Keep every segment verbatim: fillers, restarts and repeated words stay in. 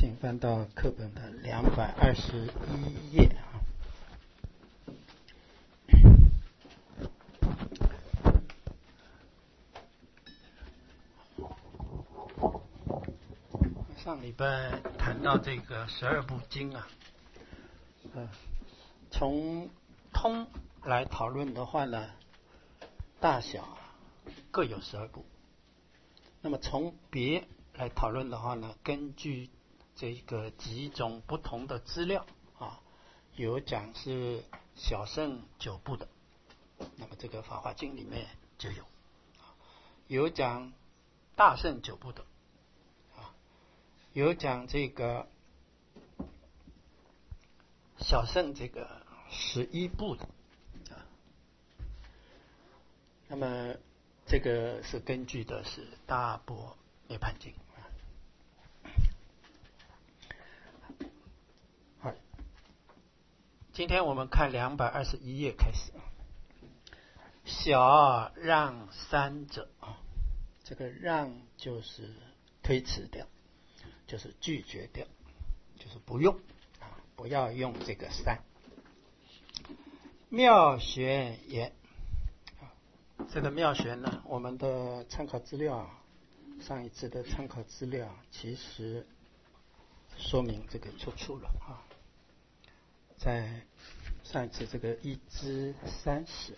请翻到课本的两百二十一页啊。上礼拜谈到这个十二部经啊，呃，从通来讨论的话呢，大小啊各有十二部。那么从别来讨论的话呢，根据这个几种不同的资料啊，有讲是小乘九部的，那么这个《法华经》里面就有；有讲大乘九部的，啊，有讲这个小乘这个十一部的，啊，那么这个是根据的是《大般涅槃经》。好，今天我们看两百二十一页开始。小让三者啊，这个让就是推辞掉，就是拒绝掉，就是不用啊，不要用这个三。妙学言，这个妙学呢，我们的参考资料，上一次的参考资料其实说明这个出处了啊，在上一次这个一至三十，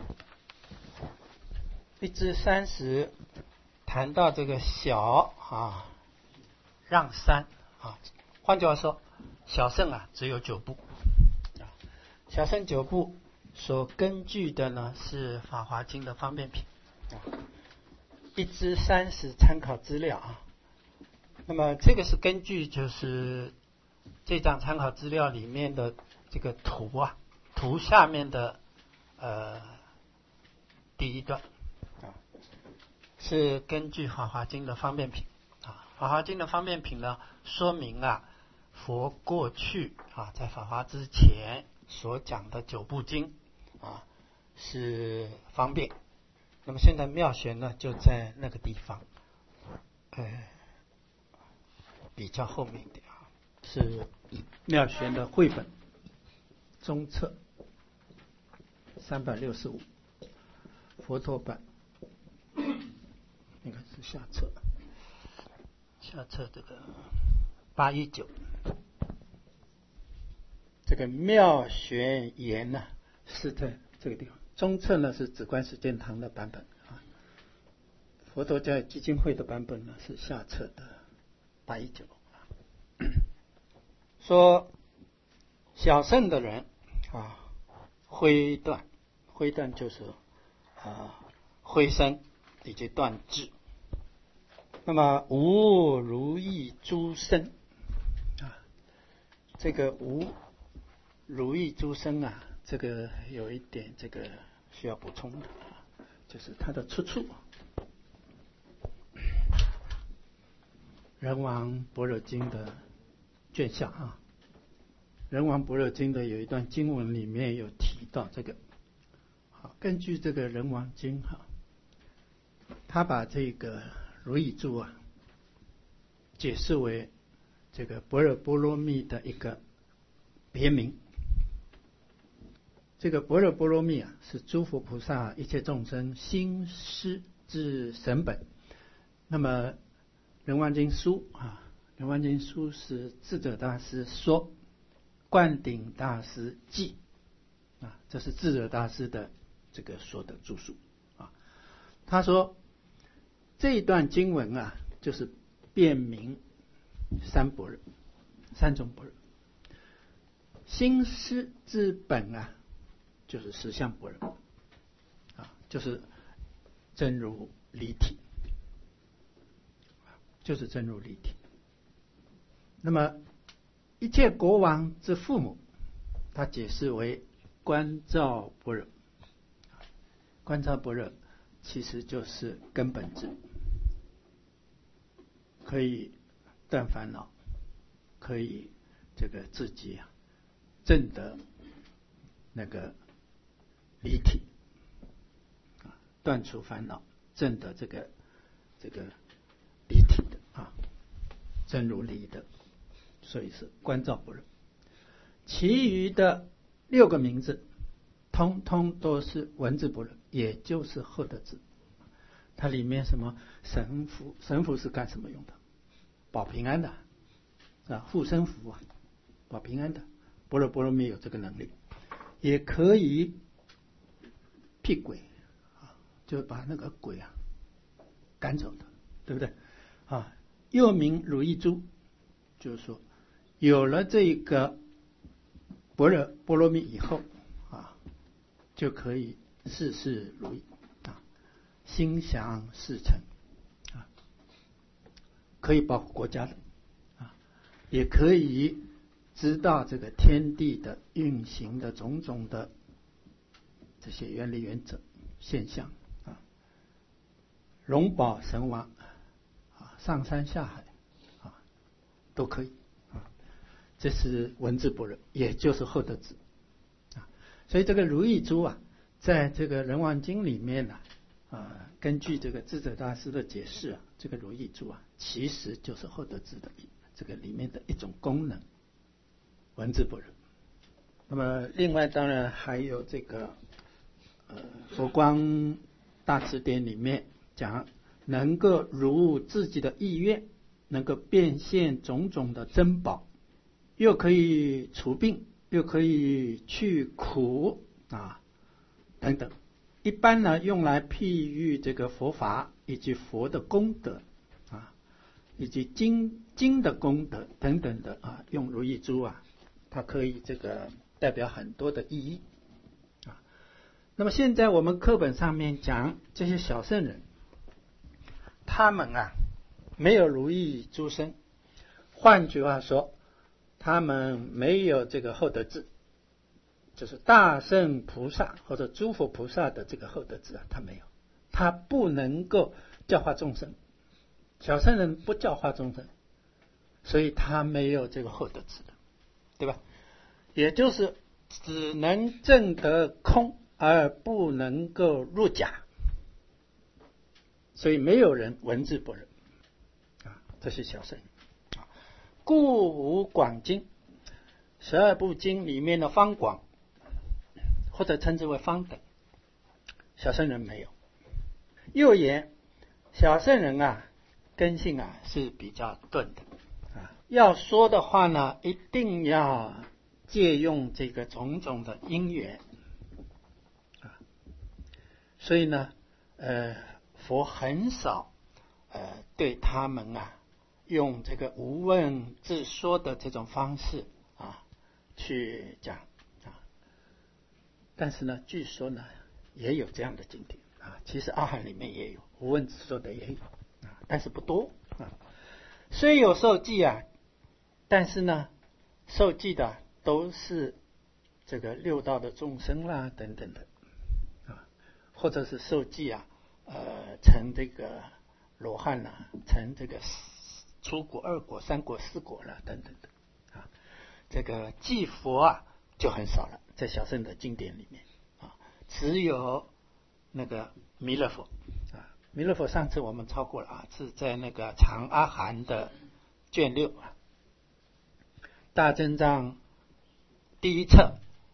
一至三十谈到这个小啊让三啊，换句话说，小乘啊只有九部啊，小乘九部所根据的呢是《法华经》的方便品啊，一至三十参考资料啊。那么这个是根据就是这张参考资料里面的这个图啊，图下面的呃第一段啊，是根据《法华经》的方便品啊，《法华经》的方便品呢，说明啊佛过去啊在法华之前所讲的九部经啊是方便，那么现在妙学呢就在那个地方，呃，比较后面一点啊，是妙学的绘本中册三百六十五，佛陀版，应该是下册，下册这个八一九，这个妙学言呢、啊、是在这个地方，中册呢是止观实践堂的版本啊，佛陀教育基金会的版本呢是下册的八一九，说小乘的人啊，灰断，灰断就是啊灰身以及断智。那么无如意诸身啊，这个无如意诸身啊，这个有一点这个需要补充的，就是它的出处。人王般若经的卷下啊，人王般若经的有一段经文里面有提到这个。好，根据这个人王经哈，他把这个如意珠啊解释为这个般若波罗蜜的一个别名。这个般若波罗蜜啊，是诸佛菩萨一切众生心思之神本。那么人王经书啊，人王经书是智者大师说，灌顶大师记啊，这是智者大师的这个说的著述啊。他说这一段经文啊，就是辨明三般若，三种般若。心思之本啊，就是实相般若啊，就是真如离体，就是真如离体。那么一切国王之父母，他解释为观照般若。观照般若其实就是根本智，可以断烦恼，可以这个自己啊证得那个离体，断除烦恼，证得这个这个离体的啊，真如离的。 所以是观照般若。其余的六个名字通通都是文字般若，也就是后得智。它里面什么神符，神符是干什么用的？保平安的啊，护身符啊，保平安的。般若波罗蜜有这个能力，也可以辟鬼啊，就把那个鬼啊赶走的，对不对啊？又名如意珠，就是说有了这个般若波罗蜜以后啊，就可以事事如意啊，心想事成啊，可以保护国家的啊，也可以知道这个天地的运行的种种的这些原理原则现象啊，荣保神王啊，上山下海啊都可以啊，这是文字般若，也就是后得智啊。所以这个如意珠啊，在这个人王经里面呢啊，根据这个智者大师的解释啊，这个如意珠啊，其实就是后得智的这个里面的一种功能，文字般若。那么另外当然还有这个呃佛光大辞典里面讲，能够如自己的意愿，能够变现种种的珍宝，又可以除病，又可以去苦啊等等。一般呢用来譬喻这个佛法以及佛的功德啊，以及经经的功德等等的啊，用如意珠啊，它可以这个代表很多的意义啊。那么现在我们课本上面讲这些小圣人，他们啊没有如意珠身，换句话说，他们没有这个后得智，就是大圣菩萨或者诸佛菩萨的这个后得智啊，他没有，他不能够教化众生。小圣人不教化众生，所以他没有这个后得智的，对吧？也就是只能证得空，而不能够入假，所以没有人文字般若啊，这是小圣人。故无广经，十二部经里面的方广，或者称之为方等，小圣人没有。又言小圣人啊，根性啊是比较钝的啊，要说的话呢，一定要借用这个种种的因缘啊，所以呢，呃，佛很少呃对他们啊用这个无问自说的这种方式啊去讲啊，但是呢，据说呢也有这样的经典啊，其实阿含里面也有无问自说的也有啊，但是不多啊。虽有受记啊，但是呢，受记的都是这个六道的众生啦等等的啊，或者是受记啊，呃，成这个罗汉啦，成这个初果、二果、三果、四果啦等等的啊，这个记佛啊就很少了，在小圣的经典里面啊，只有那个弥勒佛啊，弥勒佛上次我们超过了啊，是在那个长阿含的卷六啊，大正藏第一册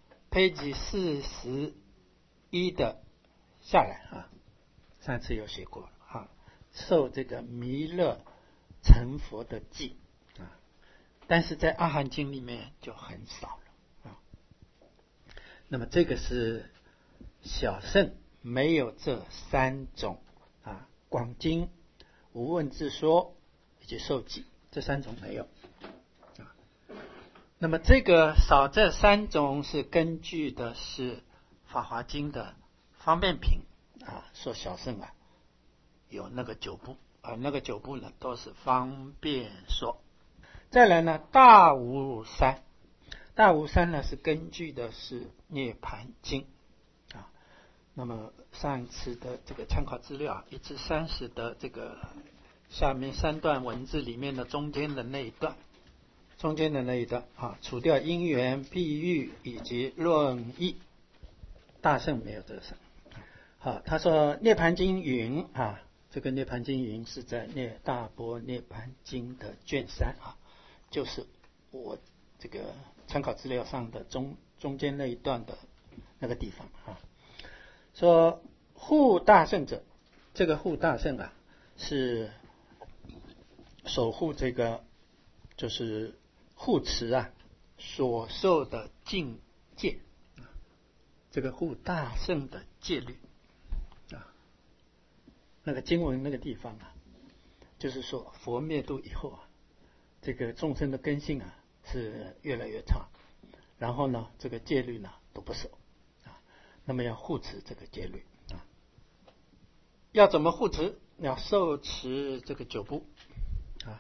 page四十一的下来啊，上次有写过啊，受这个弥勒成佛的记啊，但是在阿含经里面就很少了啊。那么这个是小圣没有这三种啊，广经、无问自说以及受记，这三种没有啊。那么这个少这三种是根据的是法华经的方便品啊，说小圣啊有那个九部啊，那个九部呢都是方便说。再来呢，大无三，大无三呢是根据的是涅盘经啊。那么上一次的这个参考资料一至三十的这个下面三段文字里面的中间的那一段，中间的那一段啊，除掉因缘、譬喻以及论义，大圣没有这个圣。好，他说涅盘经云啊，这个涅盘经云是在《涅大般涅盘经》的卷三啊，就是我这个参考资料上的中中间那一段的那个地方啊，说护大圣者，这个护大圣啊是守护这个就是护持啊所受的境界，这个护大圣的戒律啊，那个经文那个地方啊，就是说佛灭度以后啊，这个众生的根性啊是越来越差，然后呢这个戒律呢都不守啊，那么要护持这个戒律啊，要怎么护持？要受持这个九部啊，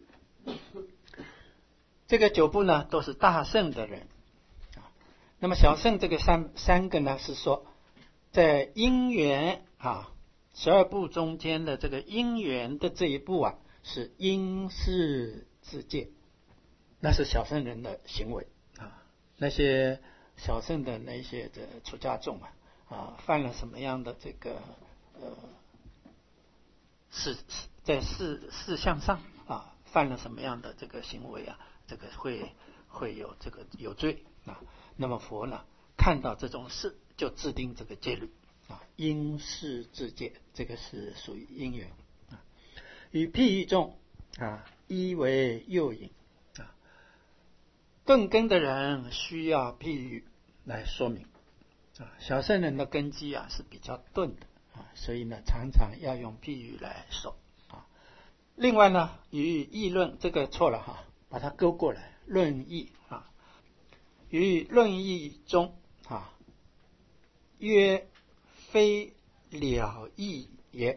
这个九部呢都是大圣的人啊，那么小圣这个三三个呢是说在因缘啊十二部中间的这个因缘的这一步啊是因事自戒，那是小圣人的行为啊，那些小圣的那些的出家众啊啊犯了什么样的这个呃事在事事项上啊犯了什么样的这个行为啊，这个会会有这个有罪啊。那么佛呢看到这种事就制定这个戒律啊，因事自戒，这个是属于因缘啊。与譬喻众啊，一为诱引啊，顿根的人需要譬喻来说明啊。小圣人的根基啊是比较钝的啊，所以呢常常要用譬喻来说啊。另外呢，与议论这个错了哈，把它勾过来，论议啊，于论议中啊，曰非了义也。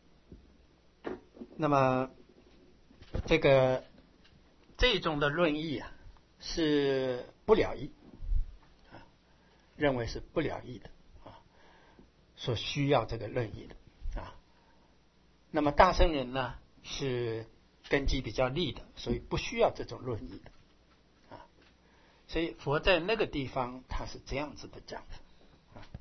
那么这个这种的论议啊是不了义啊，认为是不了义的啊，所需要这个论议的啊。那么大圣人呢是根基比较利的，所以不需要这种论议的啊。所以佛在那个地方他是这样子的讲的啊。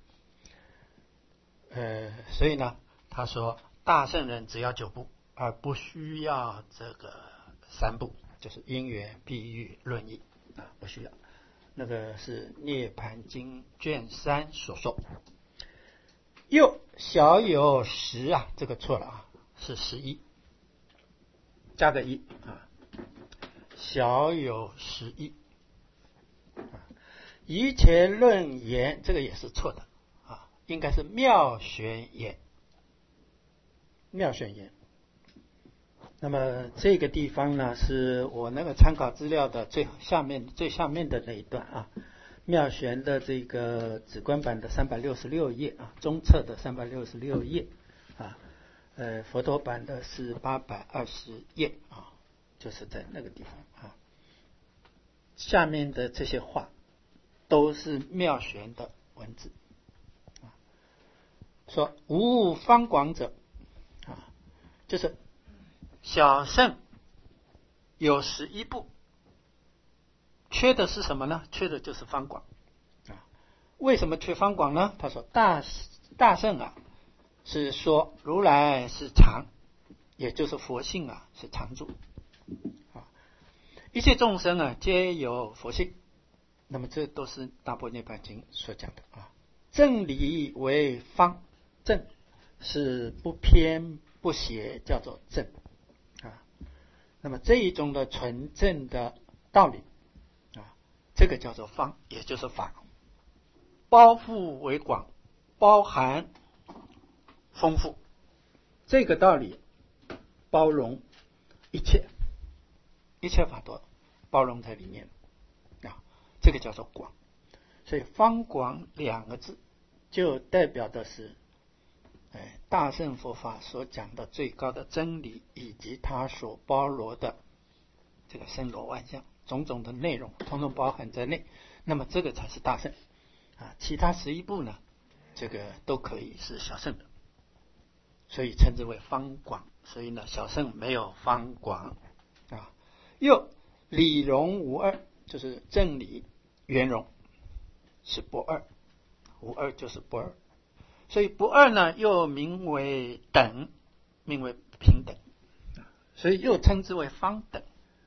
呃，所以呢他说大圣人只要九部，而不需要这个三部，就是因缘譬喻论议啊，不需要。那个是涅盘经卷三所说。又小有十啊，这个错了啊，是十一，加个一啊，小有十一啊。以前论言，这个也是错的啊，应该是妙玄言，妙玄言。那么这个地方呢，是我那个参考资料的最下面最下面的那一段啊，妙玄的这个直观版的三百六十六页啊，中册的三百六十六页啊，呃，佛陀版的是八百二十页啊，就是在那个地方啊。下面的这些话都是妙玄的文字啊，说无方广者啊，就是小圣有十一部，缺的是什么呢？缺的就是方广啊。为什么缺方广呢？他说大大圣啊是说如来是常，也就是佛性啊是常住啊，一切众生啊皆有佛性，那么这都是大般涅槃经所讲的啊。正理为方，正是不偏不邪，叫做正啊。那么这一种的纯正的道理啊，这个叫做方，也就是法。包覆为广，包含丰富，这个道理包容一切，一切法都包容在里面啊，这个叫做广。所以方广两个字就代表的是哎，大乘佛法所讲的最高的真理，以及它所包罗的这个森罗万象种种的内容，统统包含在内。那么这个才是大乘啊，其他十一部呢，这个都可以是小乘的，所以称之为方广。所以呢，小乘没有方广啊。又理容无二，就是正理圆融是不二，无二就是不二。所以不二呢，又名为等，名为平等，所以又称之为方等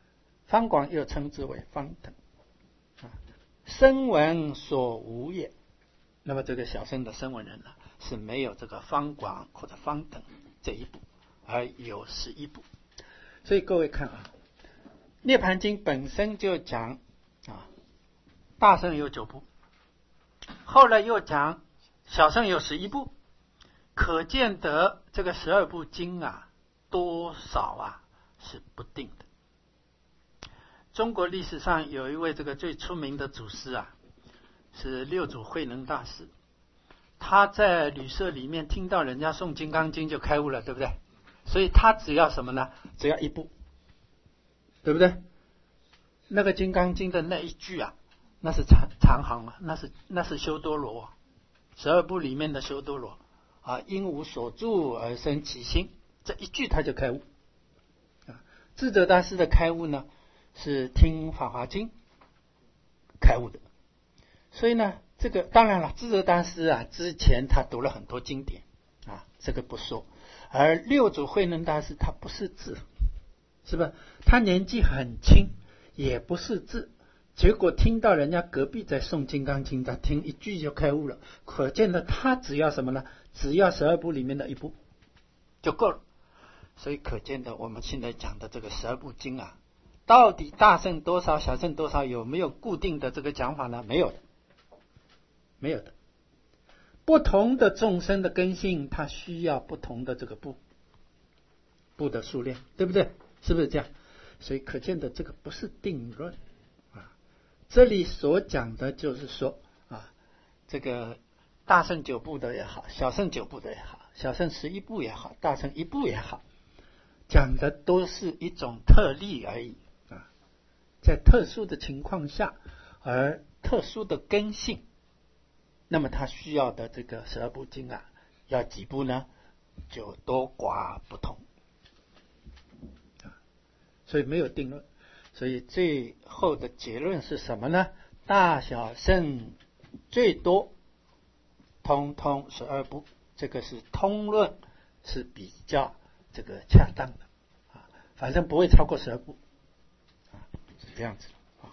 方广又称之为方等啊。声闻所无也，那么这个小乘的声闻人呢，是没有这个方广或者方等这一步，而有十一步。所以各位看啊，涅盘经本身就讲啊，大乘有九部，后来又讲小乘有十一部，可见得这个十二部经啊，多少啊是不定的。中国历史上有一位这个最出名的祖师啊，是六祖慧能大师，他在旅社里面听到人家诵《金刚经》就开悟了，对不对？所以他只要什么呢？只要一部，对不对？那个《金刚经》的那一句啊，那是长长行啊，那是那是修多罗，十二部里面的修多罗啊，因无所住而生其心，这一句他就开悟啊。智者大师的开悟呢，是听《法华经》开悟的。所以呢，这个当然了，智者大师啊，之前他读了很多经典啊，这个不说。而六祖慧能大师他不识字，是吧？他年纪很轻，也不识字，结果听到人家隔壁在诵《金刚经》，他听一句就开悟了。可见的，他只要什么呢？只要十二部里面的一部就够了。所以可见的，我们现在讲的这个十二部经啊，到底大乘多少，小乘多少，有没有固定的这个讲法呢？没有的，没有的。不同的众生的根性，它需要不同的这个部部的数量，对不对？是不是这样？所以可见的这个不是定论啊。这里所讲的就是说啊，这个大乘九部的也好，小乘九部的也好，小乘十一部也好，大乘一部也好，讲的都是一种特例而已啊，在特殊的情况下，而特殊的根性。那么他需要的这个十二部经啊，要几部呢？就多寡不同啊，所以没有定论。所以最后的结论是什么呢？大小乘最多通通十二部，这个是通论，是比较这个恰当的啊，反正不会超过十二部啊，是这样子。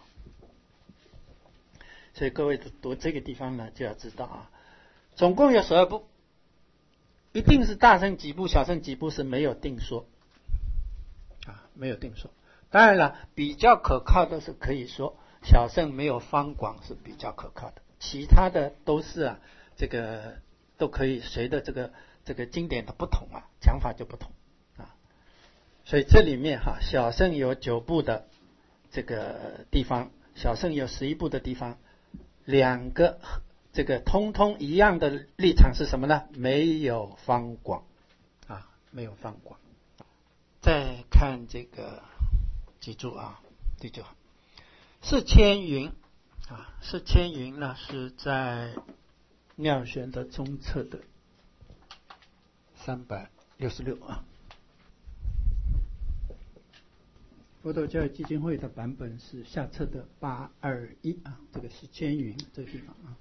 所以各位读这个地方呢，就要知道啊，总共有十二部，一定是大乘几部，小乘几部是没有定说啊，没有定说。当然了，比较可靠的是可以说小乘没有方广是比较可靠的，其他的都是啊，这个都可以随着这个这个经典的不同啊，讲法就不同啊。所以这里面哈、啊，小乘有九部的这个地方，小乘有十一部的地方。两个这个通通一样的立场是什么呢？没有方广啊，没有方广。再看这个，记住啊，第九行是千云啊，是千云呢是在妙玄的中册的三百六十六啊。佛陀教育基金会的版本是下册的八二一啊，这个是千云这个地方啊。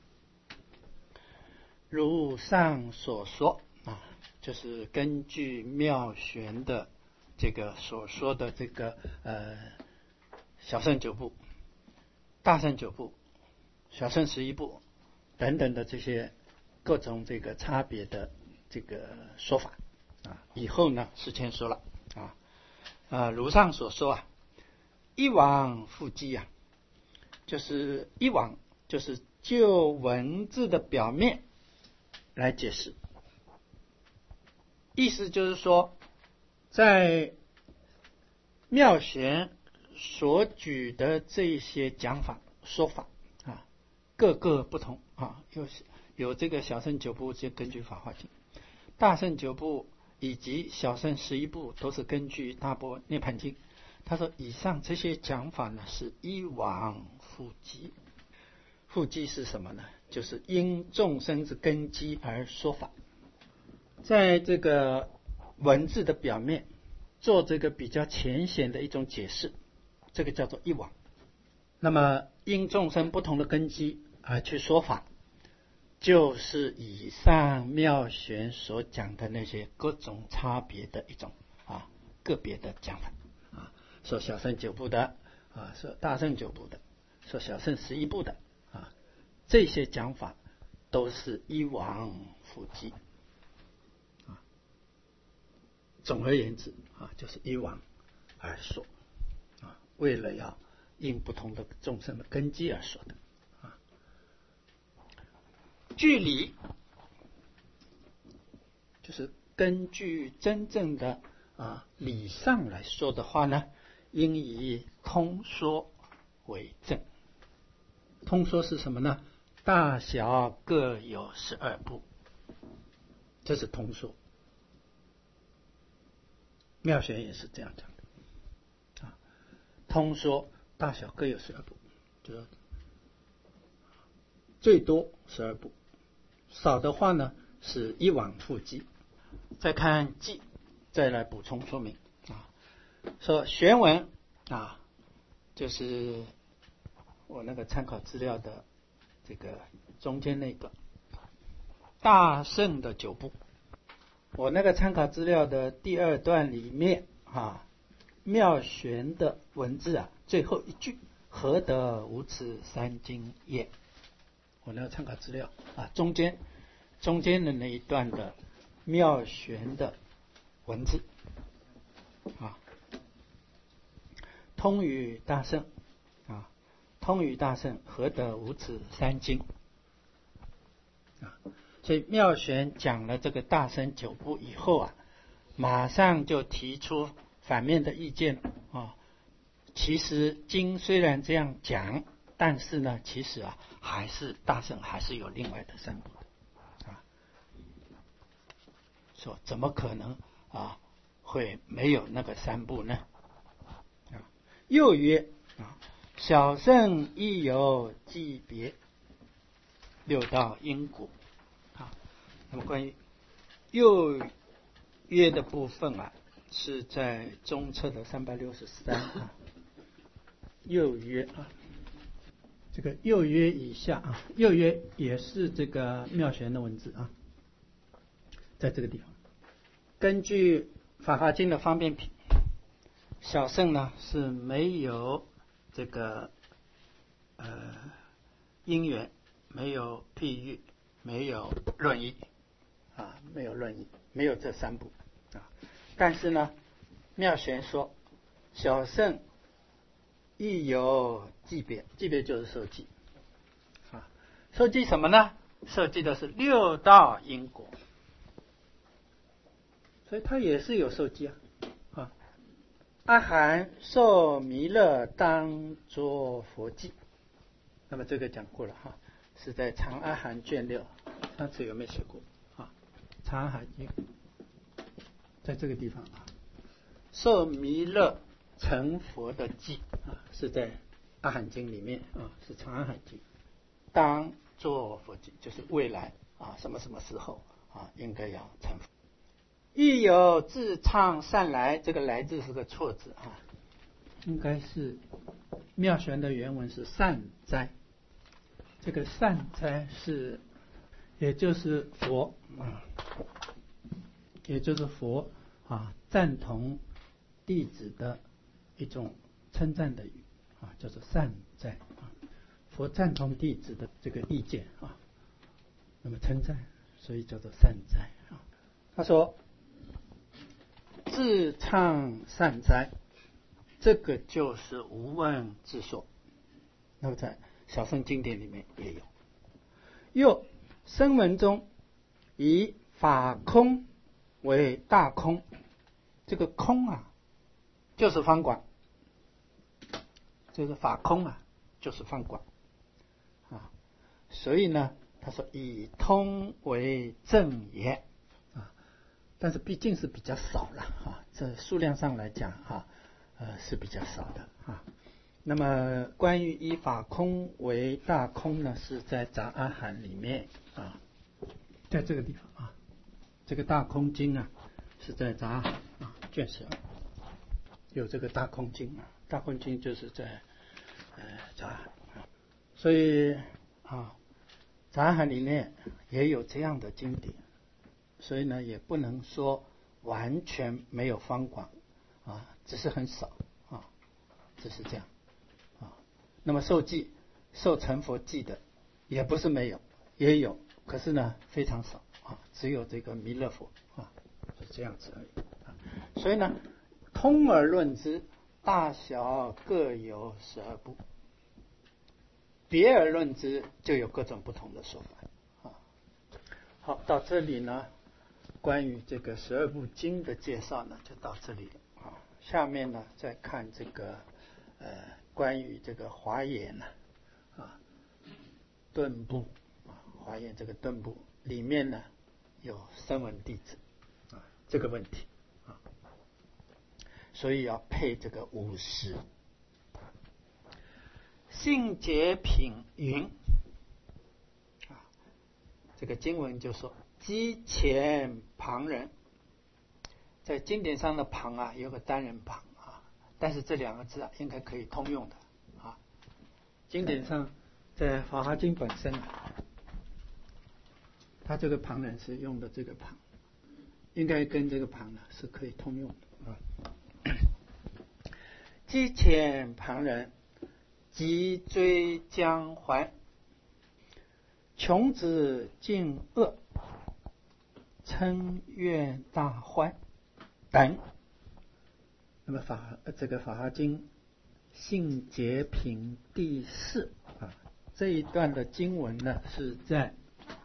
如上所说啊，就是根据妙玄的这个所说的这个呃小乘九部、大乘九部、小乘十一部等等的这些各种这个差别的这个说法啊，以后呢世谦说了啊啊，如上所说啊。一往复稽啊，就是一往，就是就文字的表面来解释，意思就是说，在妙玄所举的这些讲法说法啊，各个不同啊，有有这个小乘九部就根据法华经，大乘九部以及小乘十一部都是根据大般涅盘经。他说以上这些讲法呢是一往复稽，复稽是什么呢？就是因众生之根基而说法，在这个文字的表面做这个比较浅显的一种解释，这个叫做一往。那么因众生不同的根基而去说法，就是以上妙玄所讲的那些各种差别的一种啊个别的讲法。说小乘九部的啊，说大乘九部的，说小乘十一部的啊，这些讲法都是依王附记啊。总而言之啊，就是依王而说啊，为了要应不同的众生的根基而说的啊。据理就是根据真正的啊理上来说的话呢，应以通说为正。通说是什么呢？大小各有十二部，这是通说。妙玄也是这样讲的啊，通说大小各有十二部，就是最多十二部，少的话呢是一往复记。再看记，再来补充说明啊，说玄文啊，就是我那个参考资料的这个中间那个大乘的九部，我那个参考资料的第二段里面啊，妙玄的文字啊，最后一句何得无此三经也？我那个参考资料啊，中间中间的那一段的妙玄的文字啊，通语大圣啊，通语大圣何得无此三经啊？所以妙玄讲了这个大乘九部以后啊，马上就提出反面的意见啊。其实经虽然这样讲，但是呢，其实啊，还是大乘还是有另外的三部的啊。说怎么可能啊会没有那个三部呢？啊，又曰啊，小乘亦有记别六道因果啊。那么关于又约的部分啊，是在中册的三百六十三啊。又约啊，这个又约以下啊，又约也是这个妙玄的文字啊，在这个地方，根据《法华经》的方便品，小乘呢是没有这个呃因缘，没有譬喻，没有论义啊，没有论义，没有这三部啊。但是呢，妙玄说小乘亦有记别，记别就是受记啊，受记什么呢？受记的是六道因果，所以它也是有受记啊。啊，阿含受弥勒当作佛记，那么这个讲过了哈，是在长阿含卷六，上次有没有写过啊？长阿含经在这个地方啊，受弥勒成佛的记啊，是在阿含经里面啊，是长阿含经，当作佛记，就是未来啊，什么什么时候啊，应该要成佛。亦有自唱善来，这个来字是个错字啊，应该是妙玄的原文是善哉，这个善哉是也就是佛啊，也就是佛啊赞同弟子的一种称赞的语啊，叫做善哉啊。佛赞同弟子的这个意见啊，那么称赞，所以叫做善哉啊。他说自唱善哉，这个就是无问自说，那么在小乘经典里面也有。又声闻中以法空为大空，这个空啊就是方广，就是法空啊就是方广啊，所以呢他说以通为正也啊，但是毕竟是比较少了啊，这数量上来讲啊，呃是比较少的啊。那么关于以法空为大空呢，是在杂阿含里面啊，在这个地方啊，这个大空经啊是在杂阿含啊卷十二有这个大空经啊，大空经就是在呃杂阿含啊，所以啊杂阿含里面也有这样的经典，所以呢也不能说完全没有方广啊，只是很少啊，只是这样那么受记、受成佛记的也不是没有，也有，可是呢非常少啊，只有这个弥勒佛啊，是这样子而已啊。所以呢，通而论之，大小各有十二部；别而论之，就有各种不同的说法啊。好，到这里呢，关于这个十二部经的介绍呢，就到这里了啊。下面呢，再看这个呃，关于这个华严呢啊，顿部啊，华严这个顿部里面呢有声闻弟子啊这个问题啊，所以要配这个五十。性解品云啊，这个经文就说机前旁人，在经典上的旁啊有个单人旁啊，但是这两个字啊应该可以通用的啊。经典上在《法华经》本身啊，它这个旁人是用的这个旁，应该跟这个旁呢是可以通用的啊。机前旁人，即追将还，穷子尽恶，称愿大欢等。那么法这个《法华经》性解品第四啊这一段的经文呢，是在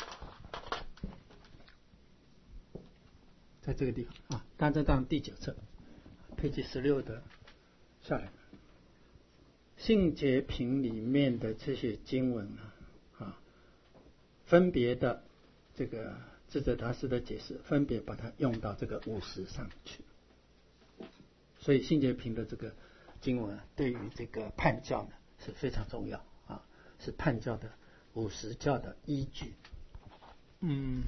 在这个地方啊，大正藏第九册page十六的下来。性解品里面的这些经文啊，啊分别的这个智者大师的解释，分别把它用到这个五十上去。所以性解品的这个经文、啊、对于这个判教呢是非常重要啊，是判教的五十教的依据。嗯，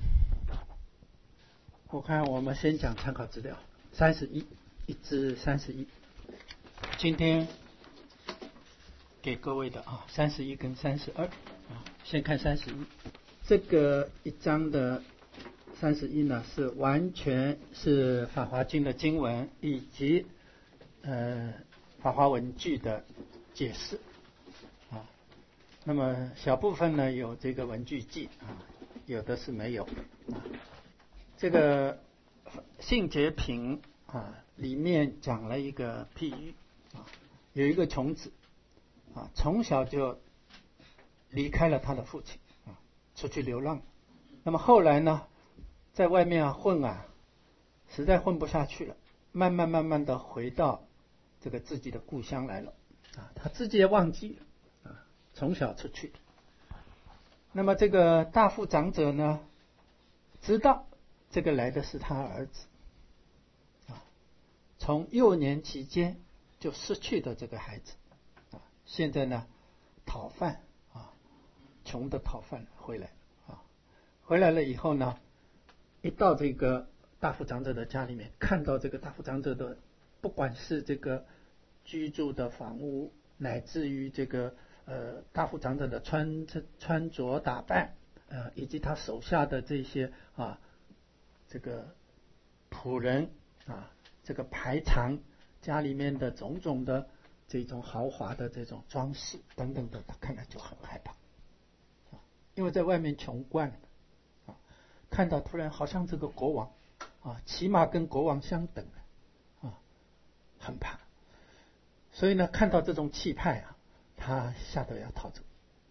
我看我们先讲参考资料，三十一，一至三十一。今天给各位的啊，三十一跟三十二啊，先看三十一。这个一章的三十一呢，是完全是法华经的经文以及呃法华文句的解释啊。那么小部分呢有这个文句记啊，有的是没有啊。这个性解品啊里面讲了一个譬喻啊，有一个穷子啊，从小就离开了他的父亲啊，出去流浪。那么后来呢，在外面啊混啊，实在混不下去了，慢慢慢慢的回到这个自己的故乡来了啊，他自己也忘记了啊，从小出去。那么这个大富长者呢，知道这个来的是他儿子啊，从幼年期间就失去的这个孩子啊，现在呢讨饭啊，穷的讨饭回来啊，回来了以后呢，一到这个大富长者的家里面，看到这个大富长者的不管是这个居住的房屋，乃至于这个呃大富长者的穿穿着打扮，呃以及他手下的这些啊这个仆人啊，这个排场，家里面的种种的这种豪华的这种装饰等等的，他看了就很害怕啊，因为在外面穷惯了啊，看到突然好像这个国王啊，起码跟国王相等啊，很怕。所以呢，看到这种气派啊，他吓得要逃走。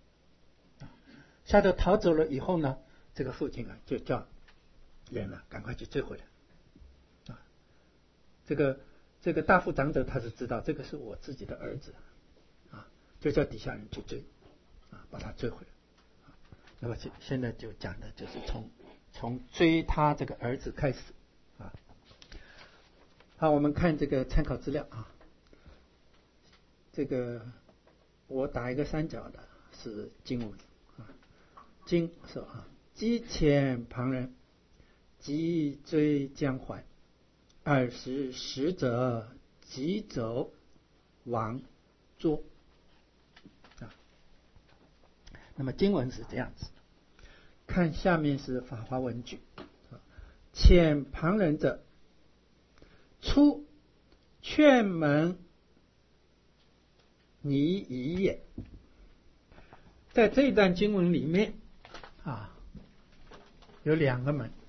吓得逃走了以后呢，这个父亲啊就叫人啊赶快去追回来。啊，这个这个大富长者他是知道这个是我自己的儿子啊，就叫底下人去追啊，把他追回来。啊，那么现在就讲的就是从从追他这个儿子开始啊。好，我们看这个参考资料啊。这个我打一个三角的是经文啊，经说啊，机前旁人，即追将还，二十使者即走往捉啊。那么经文是这样子，看下面是法华文句，前旁人者，出劝门尼夷也。在这一段经文里面啊，有两个门。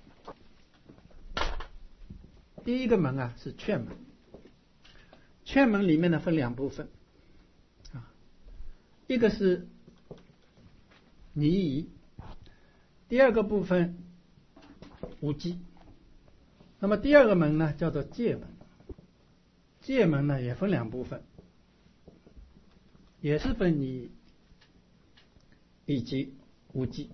第一个门啊是劝门，劝门里面呢分两部分啊，一个是尼夷，第二个部分无稽。那么第二个门呢叫做戒门，戒门呢也分两部分，也是分尼以及无稽。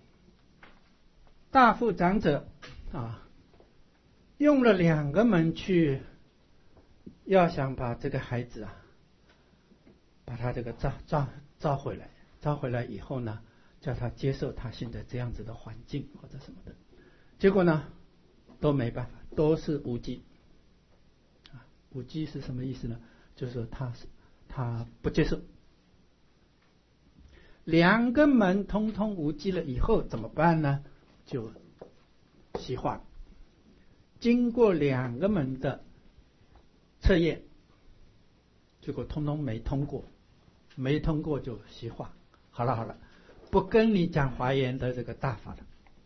大富长者啊用了两个门去，要想把这个孩子啊，把他这个招招招回来，招回来以后呢，叫他接受他现在这样子的环境或者什么的，结果呢都没办法，都是无稽。啊，无稽是什么意思呢？就是说他是他不接受。两个门通通无稽了以后怎么办呢？就西化。经过两个门的测验，结果通通没通过，没通过就西化。好了好了，不跟你讲华严的这个大法了。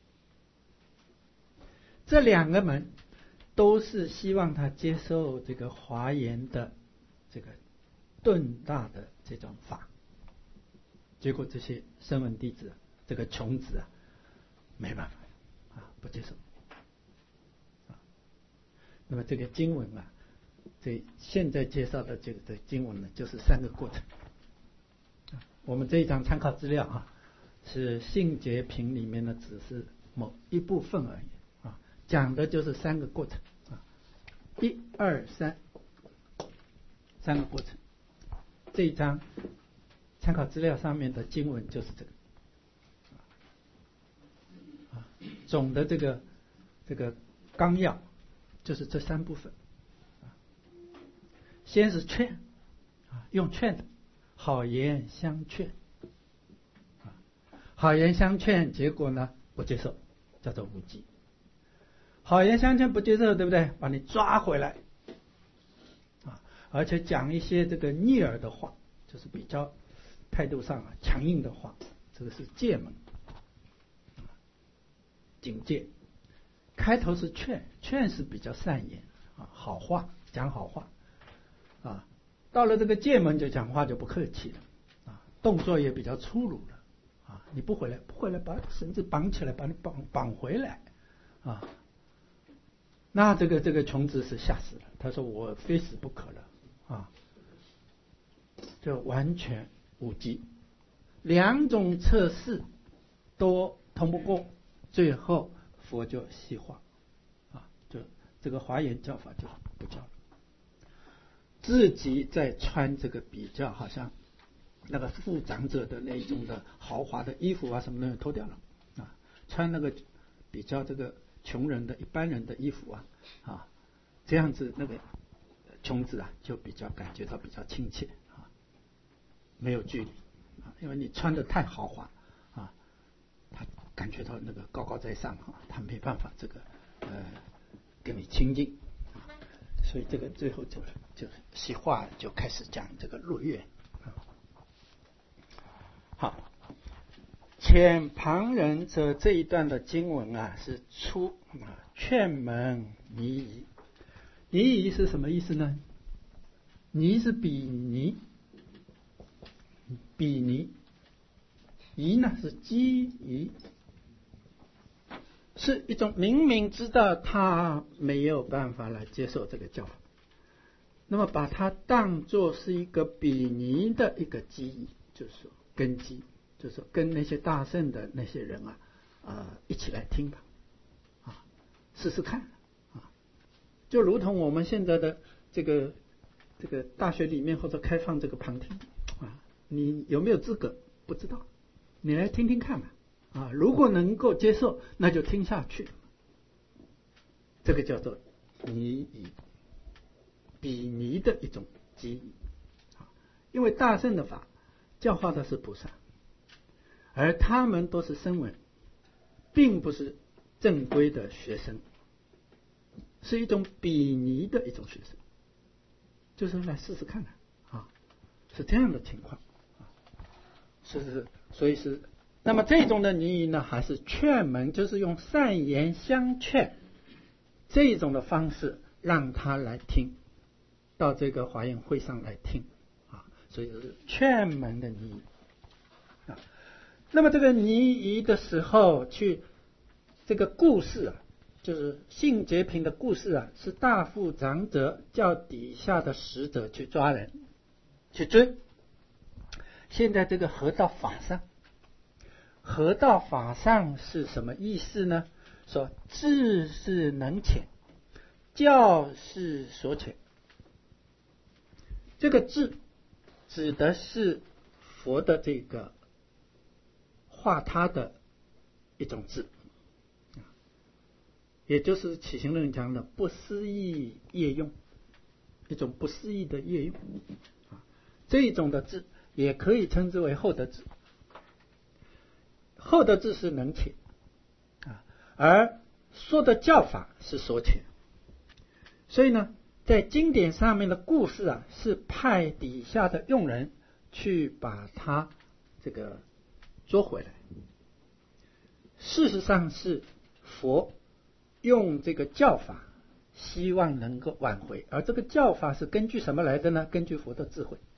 这两个门都是希望他接受这个华严的这个顿大的这种法，结果这些声闻弟子，这个穷子啊，没办法啊，不接受。那么这个经文啊，这现在介绍的这个这经文呢，就是三个过程。我们这一张参考资料啊，是性结品里面呢只是某一部分而已啊，讲的就是三个过程啊，一二三，三个过程。这一张参考资料上面的经文就是这个啊，总的这个这个纲要。就是这三部分，先是劝，用劝的，好言相劝，好言相劝，结果呢不接受，叫做无稽。好言相劝不接受，对不对？把你抓回来，啊，而且讲一些这个逆耳的话，就是比较态度上啊强硬的话，这个是戒门，警戒。开头是劝，劝是比较善言啊，好话讲好话啊。到了这个戒门就讲话就不客气了啊，动作也比较粗鲁了啊。你不回来，不回来，把绳子绑起来，把你绑绑回来啊。那这个这个穷子是吓死了，他说我非死不可了啊，就完全无稽。两种测试都通不过，最后佛就西化啊，就这个华严教法就不教了，自己在穿这个比较好像那个富长者的那种的豪华的衣服啊什么的脱掉了啊，穿那个比较这个穷人的一般人的衣服啊啊，这样子那个穷子啊就比较感觉到比较亲切啊，没有距离啊，因为你穿的太豪华啊，他感觉到那个高高在上啊，他没办法这个呃跟你亲近，所以这个最后就就西化就开始讲这个入乐。好，遣旁人者这一段的经文啊是出啊劝门尼夷。尼夷是什么意思呢？尼是比尼，比尼，夷呢是基夷，是一种明明知道他没有办法来接受这个教法，那么把它当作是一个比尼的一个基夷，就是说根基，就是说跟那些大圣的那些人啊呃一起来听吧，啊试试看啊，就如同我们现在的这个这个大学里面或者开放这个旁听啊，你有没有资格不知道，你来听听看吧啊，如果能够接受，那就听下去。这个叫做尼夷，比尼的一种基夷。因为大乘的法教化的是菩萨，而他们都是声闻，并不是正规的学生，是一种比尼的一种学生，就是来试试看的啊， 是这样的情况，是是，所以是，那么这种的拟语呢，还是劝门，就是用善言相劝这种的方式让他来听，到这个华严会上来听啊，所以是劝门的拟语啊。那么这个拟语的时候，去这个故事啊，就是性劫品的故事啊，是大富长者叫底下的使者去抓人去追。现在这个合道法上，合道法上是什么意思呢？说智是能遣，教是所遣。这个智指的是佛的这个化他的一种智，也就是起行论讲的不思议业用，一种不思议的业用，这一种的智也可以称之为后得智。后得智是能遣，而说的教法是所遣。所以呢，在经典上面的故事啊，是派底下的用人去把它这个捉回来。事实上是佛用这个教法，希望能够挽回，而这个教法是根据什么来的呢？根据佛的智慧。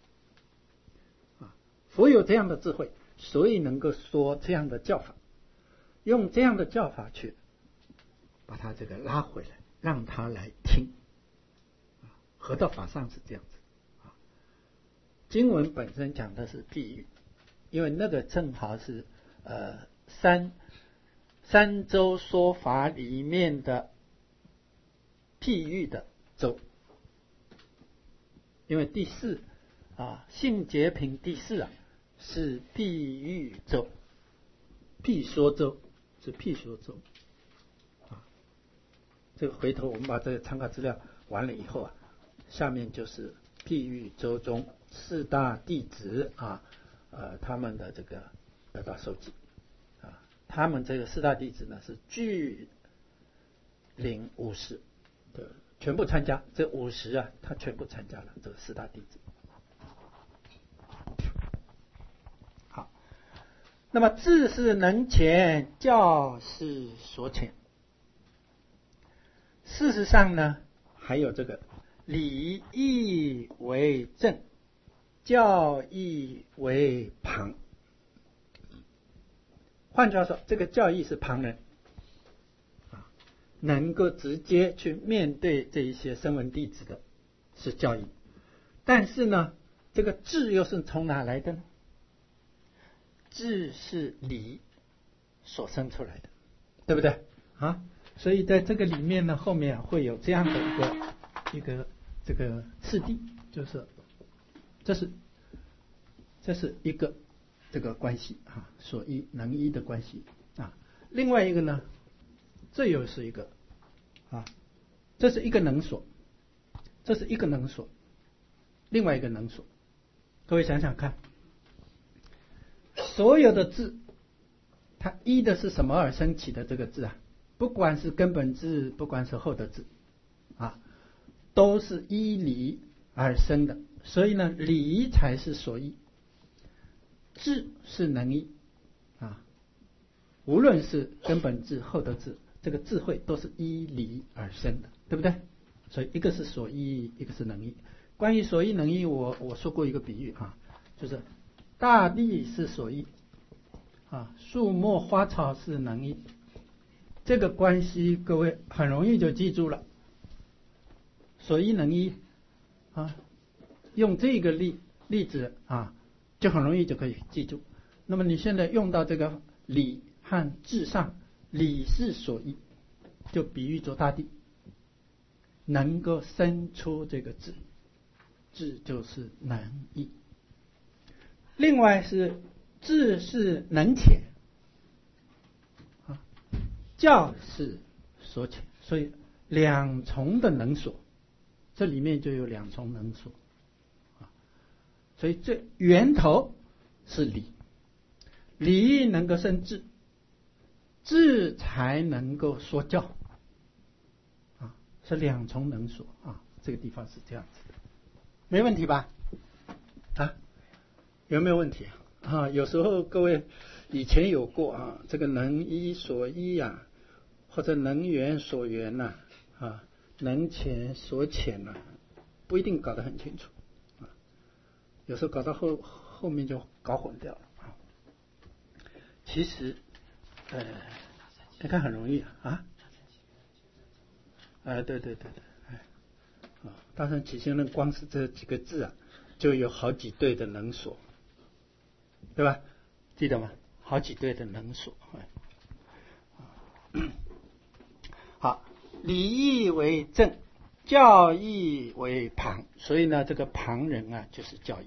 佛有这样的智慧，所以能够说这样的教法，用这样的教法去把他这个拉回来，让他来听。合道法上是这样子。经文本身讲的是譬喻，因为那个正好是呃三三周说法里面的譬喻的周，因为第四啊性劫品第四啊是譬喻周，譬说周是譬说周啊。这个回头我们把这个参考资料完了以后啊，下面就是譬喻周中四大弟子啊，呃，他们的这个得到受记啊，他们这个四大弟子呢是具领五十的，全部参加。这五十啊，他全部参加了这个四大弟子。好，那么智是能遣，教是所遣。事实上呢，还有这个理义为正，教义为旁。换句话说，这个教义是旁人，能够直接去面对这一些声闻弟子的是教义。但是呢，这个智又是从哪来的呢？智是理所生出来的，对不对啊？所以在这个里面呢，后面会有这样的一个一个这个次第，就是这是这是一个这个关系啊，所依能依的关系啊。另外一个呢，这又是一个啊，这是一个能所，这是一个能所，另外一个能所。各位想想看，所有的字，它依的是什么而生起的这个字啊？不管是根本字，不管是后得字啊，都是依理而生的。所以呢，理才是所依，智是能依啊。无论是根本智、后得智，这个智慧都是依理而生的，对不对？所以一个是所依，一个是能依。关于所依能依，我我说过一个比喻啊，就是大地是所依啊，树木花草是能依。这个关系各位很容易就记住了，所依能依啊，用这个例例子啊，就很容易就可以记住。那么你现在用到这个理和智上，理是所依，就比喻作大地能够生出这个智，智就是能依。另外是智是能遣，教是所遣，所以两重的能所，这里面就有两重能所啊。所以这源头是理，理能够生智，智才能够说教啊，是两重能所啊。这个地方是这样子的，没问题吧？啊， 有没有问题啊？啊，有时候各位以前有过啊，这个能依所依呀、啊，或者能缘所缘呐，啊，能浅所浅呐、啊，不一定搞得很清楚啊。有时候搞到后后面就搞混掉了啊。其实，呃，你看很容易啊。哎、呃，对对对对，哎，啊，大乘起信论光是这几个字啊，就有好几对的能所，对吧？记得吗？好几对的能所。哎，好，礼义为正，教义为旁，所以呢，这个旁人啊，就是教义，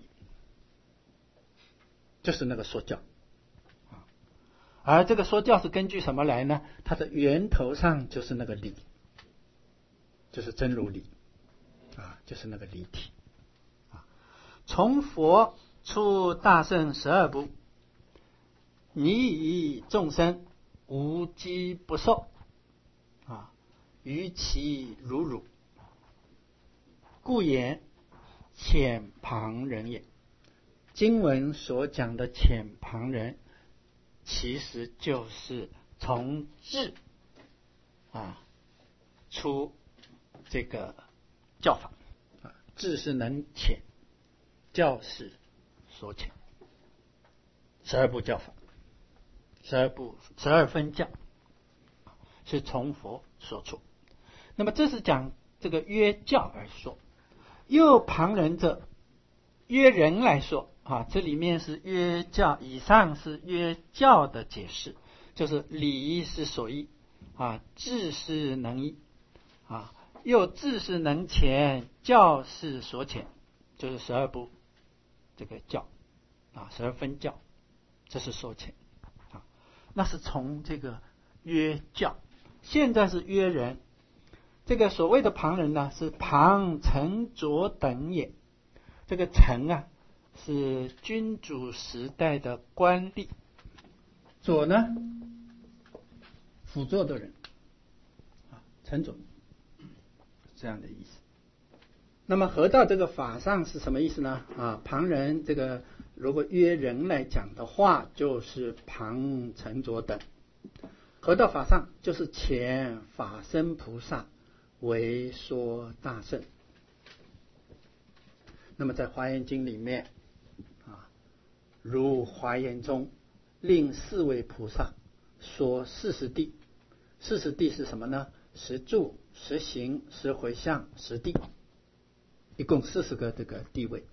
就是那个说教。而这个说教是根据什么来呢？它的源头上就是那个理，就是真如理啊，就是那个理体啊。从佛出大乘十二部，你以众生无机不受啊，于其如汝，故言浅旁人也。经文所讲的浅旁人，其实就是从智啊出这个教法啊，智是能浅，教是所浅，十二部教法，十二部十二分教是从佛所出。那么这是讲这个约教而说，又旁人者，约人来说啊，这里面是约教，以上是约教的解释，就是理是所依啊，智是能依啊，又智是能浅，教是所浅，就是十二部这个教啊，十二分教，这是所浅啊。那是从这个约教，现在是约人。这个所谓的旁人呢，是旁陈卓等也。这个陈啊，是君主时代的官吏，佐呢，辅佐的人啊，陈佐这样的意思。那么合到这个法上是什么意思呢？啊，旁人这个如果约人来讲的话，就是旁陈卓等。合到法上就是前法身菩萨为说大乘。那么在华严经里面啊，如华严中令四位菩萨说四十地，四十地是什么呢？十住、十行、十回向、十地，一共四十个这个地位，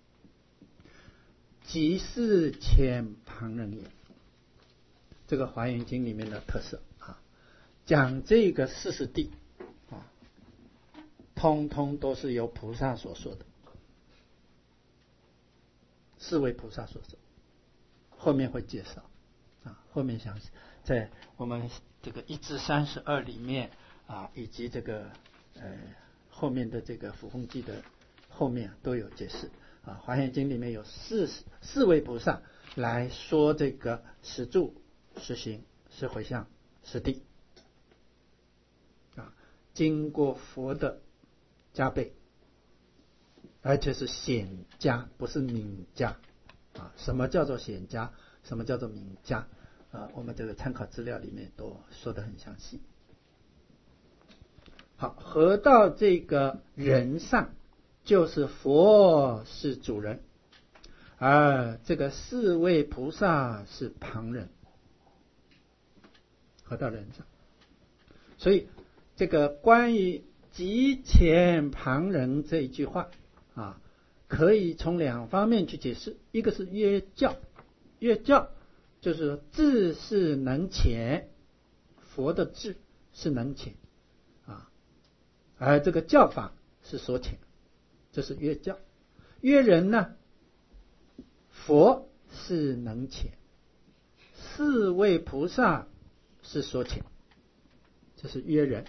即是浅旁人也。这个华严经里面的特色啊，讲这个四十地啊，通通都是由菩萨所说的，四位菩萨所说，后面会介绍啊，后面详细在我们这个一至三十二里面啊，以及这个呃后面的这个普风记的后面都有解释啊。华严经里面有四四位菩萨来说这个十住、十行、十回向、十地啊，经过佛的加倍，而且是显加，不是明加啊。什么叫做显加？什么叫做明加？啊，我们这个参考资料里面都说得很详细。好，合到这个人上，就是佛是主人，而这个四位菩萨是旁人。合到人上，所以这个关于极浅旁人这一句话啊，可以从两方面去解释。一个是约教，约教就是智是能浅，佛的智是能浅啊，而这个教法是所浅，这是约教。约人呢，佛是能浅，四位菩萨是所浅，这是约人。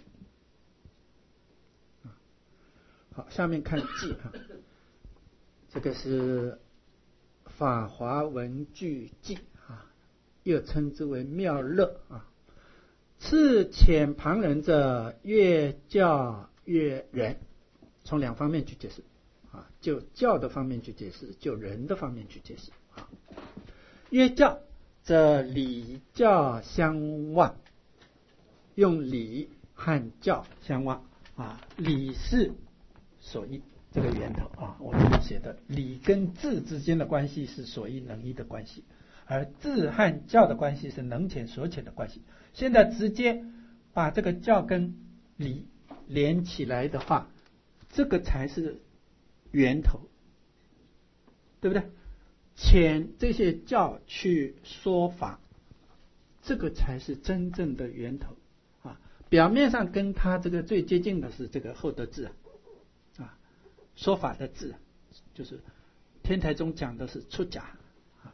好，下面看记啊，这个是法华文具记啊，又称之为妙乐啊。次浅旁人者，越教越人，从两方面去解释啊，就教的方面去解释，就人的方面去解释啊。 约教则礼教相望，用礼和教相望啊，礼是所依这个源头啊，我们写的礼跟智之间的关系是所依能依的关系，而智和教的关系是能浅所浅的关系。现在直接把这个教跟礼连起来的话，这个才是源头，对不对？遣这些教去说法，这个才是真正的源头啊。表面上跟他这个最接近的是这个后得智啊，啊，说法的智，就是天台宗讲的是出假啊，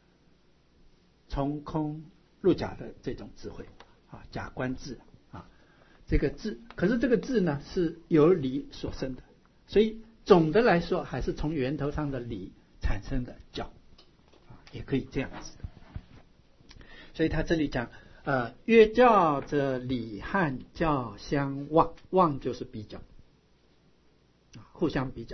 从空入假的这种智慧啊，假观智啊，这个智，可是这个智呢是由理所生的，所以总的来说还是从源头上的理产生的教啊，也可以这样子。所以他这里讲，呃，约教则理和教相望，望就是比较，啊，互相比较。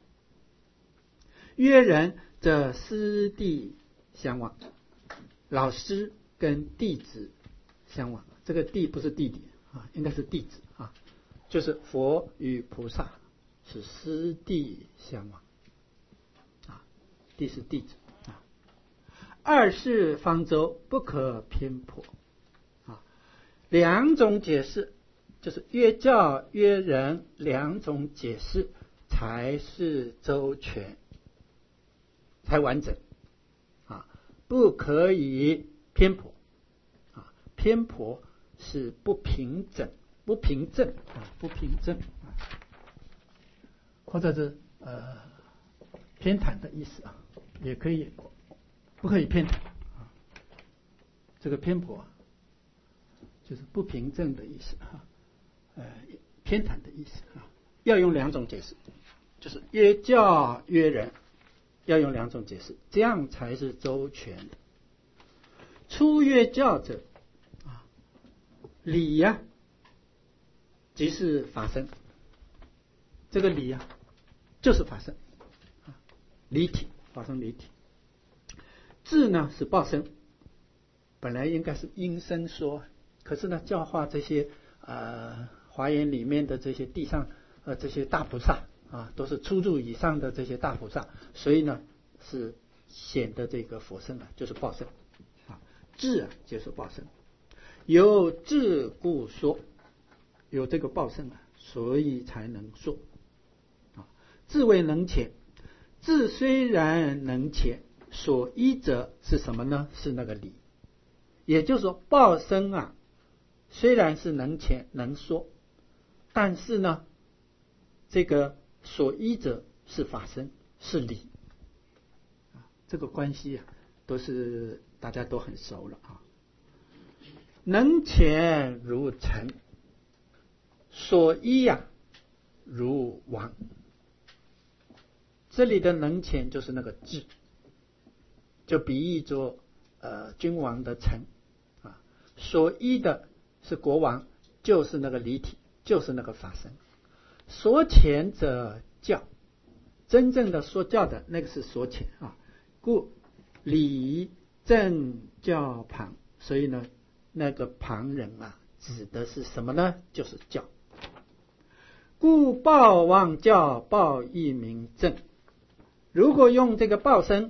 约人则师弟相望，老师跟弟子相望。这个弟不是弟弟啊，应该是弟子啊，就是佛与菩萨是师弟相望啊，弟是弟子啊。二世方舟不可偏颇啊，两种解释就是约教约人两种解释才是周全，才完整啊，不可以偏颇啊，偏颇是不平整、不平正啊，不平正啊，或者是呃偏袒的意思啊，也可以，不可以偏袒啊。这个偏颇就是不平正的意思啊，呃偏袒的意思啊，要用两种解释，就是约教约人，要用两种解释，这样才是周全的。出约教者啊，理呀、啊，即是法身。这个理呀、啊，就是法身啊，离体，法身离体。智呢是报身，本来应该是因身说，可是呢，教化这些呃华严里面的这些地上呃这些大菩萨啊，都是初住以上的这些大菩萨，所以呢是显得这个佛身啊，就是报身啊，智啊就是报身，有智故说，有这个报身啊，所以才能说啊。智为能遣，智虽然能遣，所依者是什么呢？是那个理，也就是说报身啊，虽然是能遣能说，但是呢，这个所依者是法身，是理。这个关系啊，都是大家都很熟了啊。能遣如尘，所依呀、啊、如王。这里的能遣就是那个智，就比喻作呃君王的臣啊，所依的是国王，就是那个离体，就是那个法身。所遣者教，真正的说教的那个是所遣啊。故理正教旁，所以呢，那个旁人啊，指的是什么呢？就是教。故报妄教，报亦名正。如果用这个报身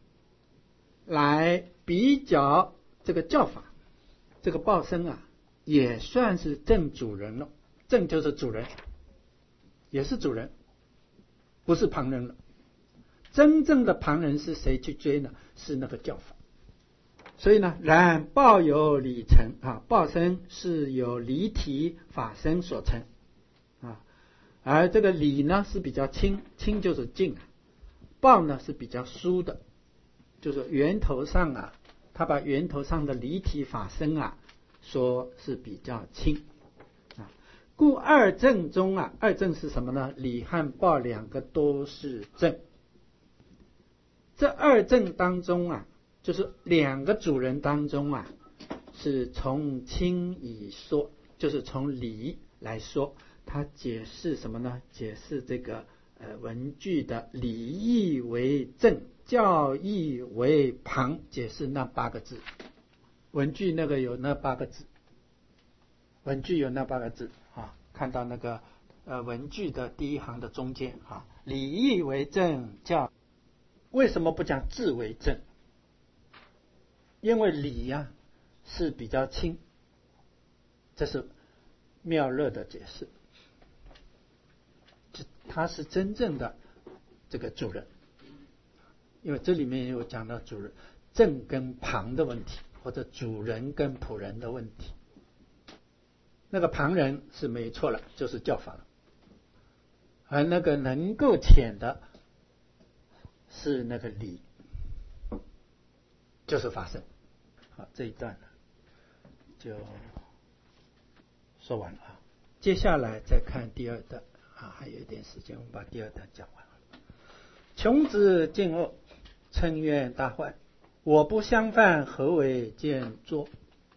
来比较这个教法，这个报身啊，也算是正主人了。正就是主人，也是主人，不是旁人了。真正的旁人是谁去追呢？是那个教法。所以呢，然报有理成啊，报身是由离体法身所成啊，而这个理呢是比较轻，轻就是静啊，报呢是比较疏的，就是源头上啊，他把源头上的离体法身啊说是比较轻啊。故二正中啊，二正是什么呢？理和报两个都是正。这二正当中啊，就是两个主人当中啊，是从轻以说，就是从理来说，他解释什么呢？解释这个呃文句的理义为正教义为旁，解释那八个字。文句那个有那八个字，文句有那八个字啊，看到那个呃文句的第一行的中间啊，礼义为正，教为什么不讲治为正？因为礼呀、啊、是比较轻，这是妙乐的解释，他是真正的这个主人，因为这里面有讲到主人正跟旁的问题，或者主人跟仆人的问题。那个旁人是没错了，就是教法了，而那个能够遣的是那个礼，就是法身。好，这一段呢就说完了啊。接下来再看第二段啊，还有一点时间，我们把第二段讲完了。穷子见恶，嗔怨大患。我不相犯，何为见作？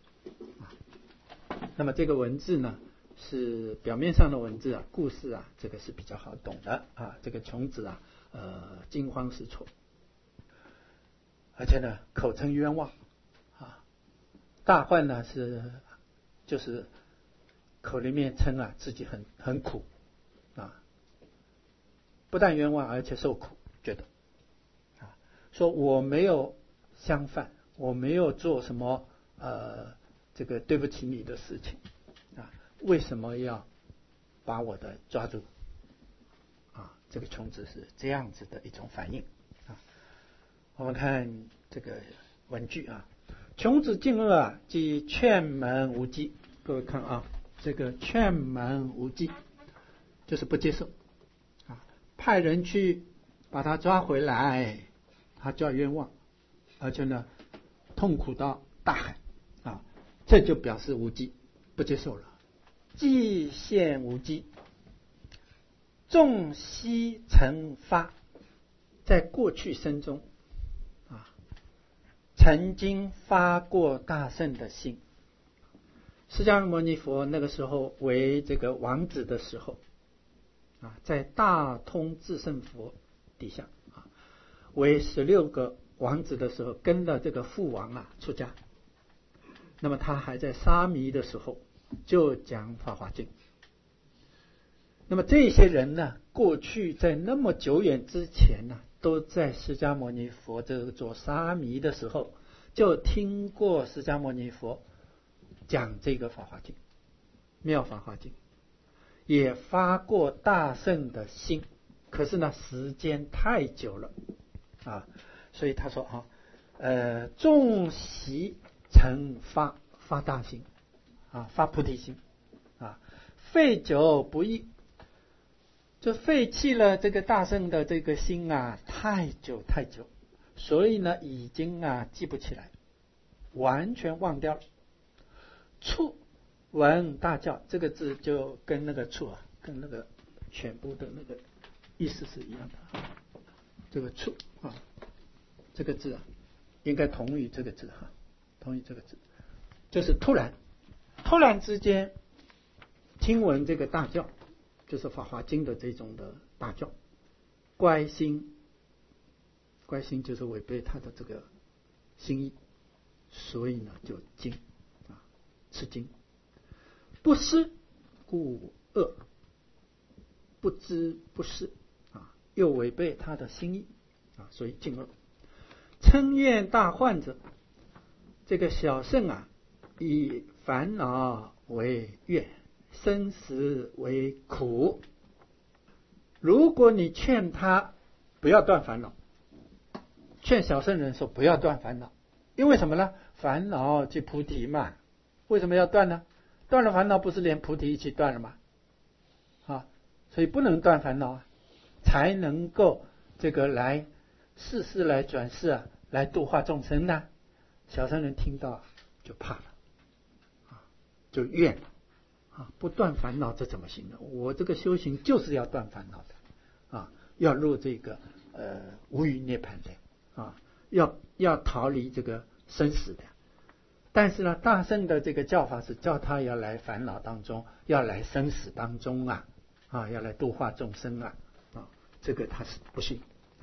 那么这个文字呢，是表面上的文字啊，故事啊，这个是比较好懂的啊。这个穷子啊，呃，惊慌失措，而且呢，口称冤枉啊。大患呢是就是口里面称啊自己很很苦啊，不但冤枉，而且受苦，觉得啊，说我没有相犯，我没有做什么呃这个对不起你的事情啊，为什么要把我的抓住啊？这个穷子是这样子的一种反应啊。我们看这个文句啊，穷子尽恶啊，即劝门无济。各位看啊，这个劝门无济就是不接受啊，派人去把他抓回来，他叫冤枉，而且呢痛苦到大海啊，这就表示无济，不接受了。既现无济，众悉曾发，在过去生中啊，曾经发过大圣的心。释迦牟尼佛那个时候为这个王子的时候啊，在大通智胜佛底下啊，为十六个王子的时候，跟了这个父王啊出家。那么他还在沙弥的时候，就讲《法华经》。那么这些人呢，过去在那么久远之前呢，都在释迦牟尼佛这个做沙弥的时候，就听过释迦牟尼佛讲这个《法华经》，妙法华经，也发过大圣的心。可是呢，时间太久了啊，所以他说啊，呃，众悉曾发发大心啊，发菩提心啊，废久不易，就废弃了这个大圣的这个心啊，太久太久，所以呢，已经啊记不起来，完全忘掉了。触闻大教，这个字就跟那个触啊，跟那个全部的那个意思是一样的。这个触啊，这个字啊，应该同于这个字哈，同于这个字，就是突然，突然之间听闻这个大教，就是《法华经》的这种的大教，乖心，乖心就是违背他的这个心意，所以呢就惊啊，吃惊。不思故恶，不知不思啊，又违背他的心意啊，所以敬恶。嗔怨大患者，这个小圣啊，以烦恼为怨，生死为苦。如果你劝他不要断烦恼，劝小圣人说不要断烦恼，因为什么呢？烦恼即菩提嘛，为什么要断呢？断了烦恼，不是连菩提一起断了吗？啊，所以不能断烦恼啊，才能够这个来世世来转世啊，来度化众生呢。小圣人听到就怕了啊，就怨了啊，不断烦恼这怎么行呢？我这个修行就是要断烦恼的啊，要入这个呃无余涅槃的啊，要要逃离这个生死的。但是呢，大圣的这个教法是叫他要来烦恼当中，要来生死当中啊，啊，要来度化众生啊，啊，这个他是不信啊，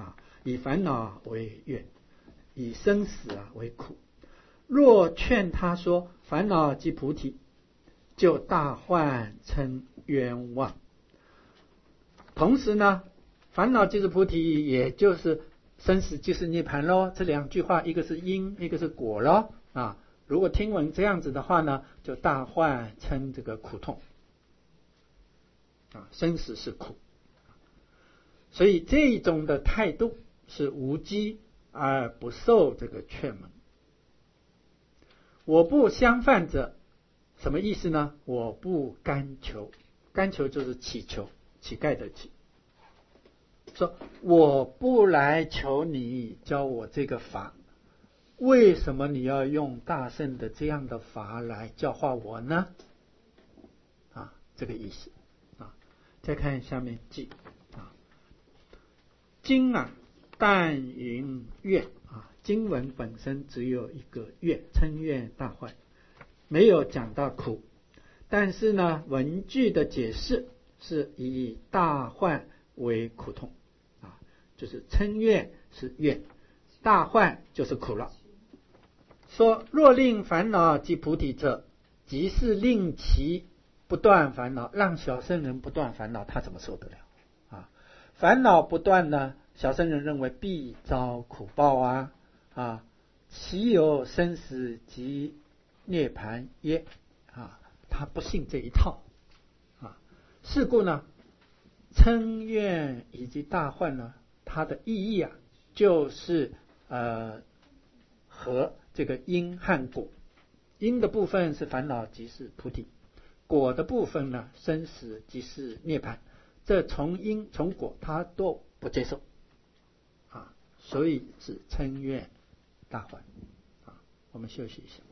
以烦恼为乐，以生死啊为苦。若劝他说烦恼即菩提，就大患称冤枉。同时呢，烦恼即是菩提，也就是生死即是涅槃咯。这两句话，一个是因，一个是果咯啊。如果听闻这样子的话呢，就大患称这个苦痛啊，生死是苦。所以这种的态度是无机而不受这个劝闻。我不相犯者，什么意思呢？我不甘求，甘求就是乞求，乞丐的乞。说我不来求你教我这个法，为什么你要用大圣的这样的法来教化我呢？啊，这个意思啊。再看下面记啊，经啊，但云愿啊，经文本身只有一个愿，称愿大患，没有讲到苦。但是呢，文句的解释是以大患为苦痛啊，就是称愿是愿，大患就是苦了。说若令烦恼即菩提者，即是令其不断烦恼，让小圣人不断烦恼，他怎么受得了啊？烦恼不断呢，小圣人认为必遭苦报啊啊，岂有生死及涅槃耶啊？他不信这一套啊。是故呢，称愿以及大患呢，它的意义啊，就是呃和这个因和果。因的部分是烦恼即是菩提，果的部分呢，生死即是涅槃。这从因从果他都不接受啊，所以是称愿大患啊。我们休息一下。